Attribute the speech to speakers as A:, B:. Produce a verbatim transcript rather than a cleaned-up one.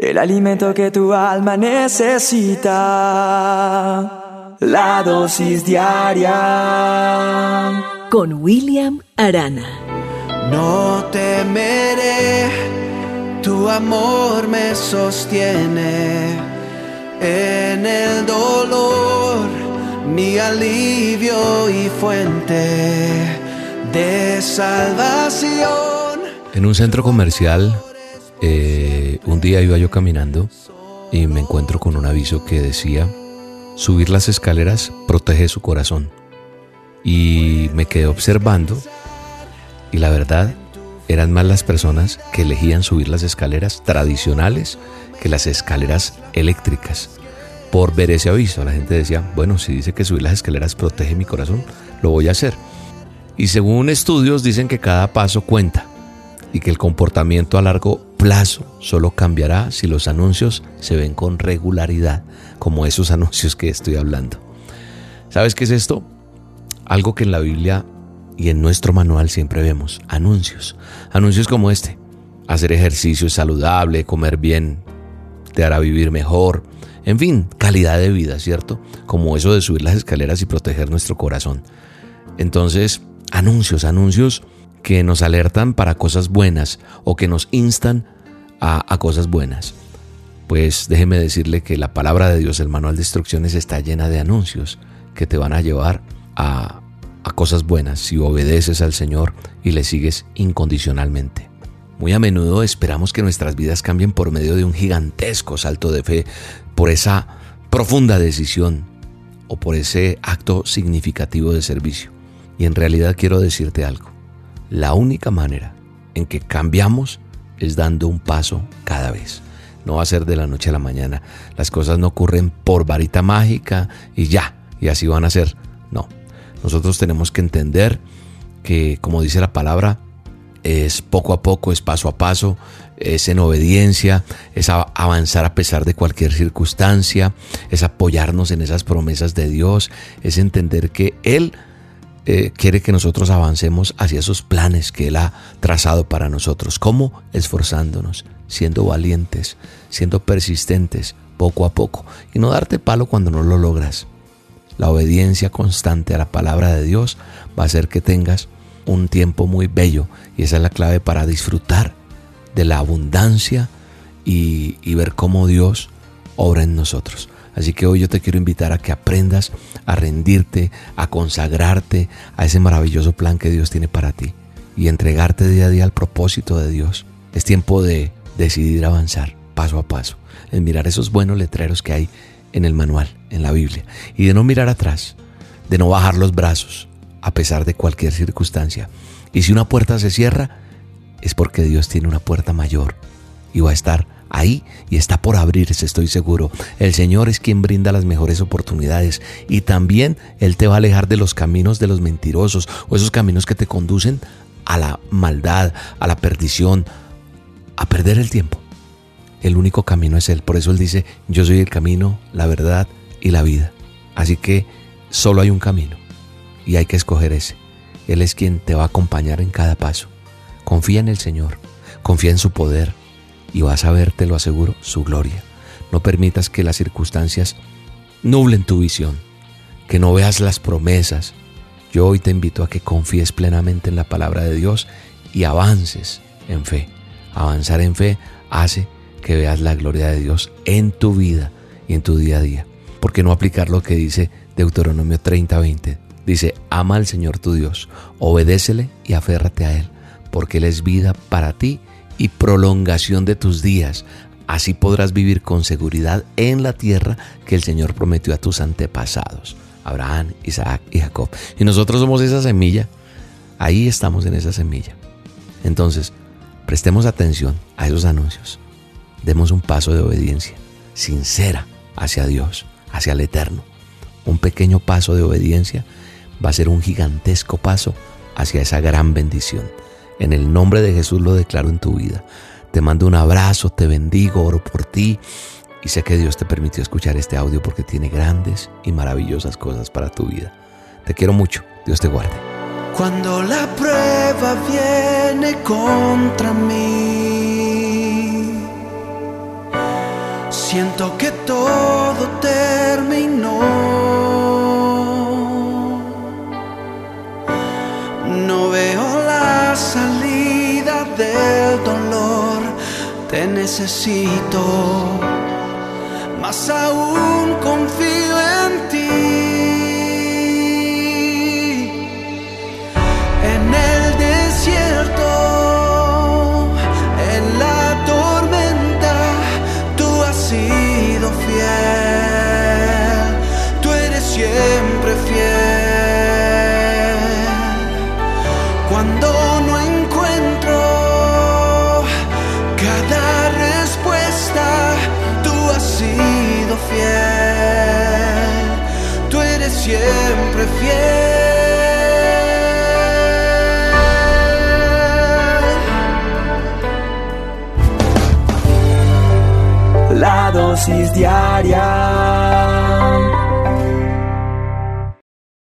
A: el alimento que tu alma necesita, la dosis diaria.
B: Con William Arana.
C: No temeré, tu amor me sostiene en el dolor, mi alivio y fuente de salvación.
D: En un centro comercial, eh, un día iba yo caminando y me encuentro con un aviso que decía: subir las escaleras protege su corazón. Y me quedé observando, y la verdad, eran más las personas que elegían subir las escaleras tradicionales que las escaleras eléctricas. Por ver ese aviso, la gente decía: bueno, si dice que subir las escaleras protege mi corazón, lo voy a hacer. Y según estudios dicen que cada paso cuenta y que el comportamiento a largo plazo solo cambiará si los anuncios se ven con regularidad, como esos anuncios que estoy hablando. ¿Sabes qué es esto? Algo que en la Biblia y en nuestro manual siempre vemos: anuncios. Anuncios como este: hacer ejercicio es saludable, comer bien te hará vivir mejor. En fin, calidad de vida, ¿cierto? Como eso de subir las escaleras y proteger nuestro corazón. Entonces, anuncios, anuncios que nos alertan para cosas buenas o que nos instan a, a cosas buenas. Pues déjeme decirle que la palabra de Dios, el manual de instrucciones, está llena de anuncios que te van a llevar a, a cosas buenas si obedeces al Señor y le sigues incondicionalmente. Muy a menudo esperamos que nuestras vidas cambien por medio de un gigantesco salto de fe, por esa profunda decisión o por ese acto significativo de servicio. Y en realidad quiero decirte algo: la única manera en que cambiamos es dando un paso cada vez. No va a ser de la noche a la mañana. Las cosas no ocurren por varita mágica y ya, y así van a ser. No, nosotros tenemos que entender que, como dice la palabra, es poco a poco, es paso a paso, es en obediencia, es avanzar a pesar de cualquier circunstancia, es apoyarnos en esas promesas de Dios, es entender que Él eh, quiere que nosotros avancemos hacia esos planes que Él ha trazado para nosotros. ¿Cómo? Esforzándonos, siendo valientes, siendo persistentes, poco a poco, y no darte palo cuando no lo logras. La obediencia constante a la palabra de Dios va a hacer que tengas un tiempo muy bello, y esa es la clave para disfrutar de la abundancia y, y ver cómo Dios obra en nosotros. Así que hoy yo te quiero invitar a que aprendas a rendirte, a consagrarte a ese maravilloso plan que Dios tiene para ti y entregarte día a día al propósito de Dios. Es tiempo de decidir avanzar paso a paso, en mirar esos buenos letreros que hay en el manual, en la Biblia, y de no mirar atrás, de no bajar los brazos a pesar de cualquier circunstancia. Y si una puerta se cierra, es porque Dios tiene una puerta mayor y va a estar ahí y está por abrirse, estoy seguro. El Señor es quien brinda las mejores oportunidades, y también Él te va a alejar de los caminos de los mentirosos o esos caminos que te conducen a la maldad, a la perdición, a perder el tiempo. El único camino es Él. Por eso Él dice: yo soy el camino, la verdad y la vida. Así que solo hay un camino y hay que escoger ese. Él es quien te va a acompañar en cada paso. Confía en el Señor, confía en su poder y vas a ver, te lo aseguro, su gloria. No permitas que las circunstancias nublen tu visión, que no veas las promesas. Yo hoy te invito a que confíes plenamente en la palabra de Dios y avances en fe. Avanzar en fe hace que veas la gloria de Dios en tu vida y en tu día a día. ¿Por qué no aplicar lo que dice Deuteronomio treinta veinte? Dice: ama al Señor tu Dios, obedécele y aférrate a Él, porque Él es vida para ti y prolongación de tus días. Así podrás vivir con seguridad en la tierra que el Señor prometió a tus antepasados, Abraham, Isaac y Jacob. Y nosotros somos esa semilla. Ahí estamos en esa semilla. Entonces, prestemos atención a esos anuncios. Demos un paso de obediencia sincera hacia Dios, hacia el Eterno. Un pequeño paso de obediencia va a ser un gigantesco paso hacia esa gran bendición. En el nombre de Jesús lo declaro en tu vida. Te mando un abrazo, te bendigo, oro por ti, y sé que Dios te permitió escuchar este audio porque tiene grandes y maravillosas cosas para tu vida. Te quiero mucho. Dios te guarde.
C: Cuando la prueba viene contra mí, Siento que todo terminó. No veo la salida del dolor. Te necesito, más aún confío en ti. En el desierto, en la tormenta, tú has sido fiel. Tú eres siempre fiel. Cuando no encuentro cada respuesta, tú has sido fiel. Tú eres siempre fiel.
A: La dosis diaria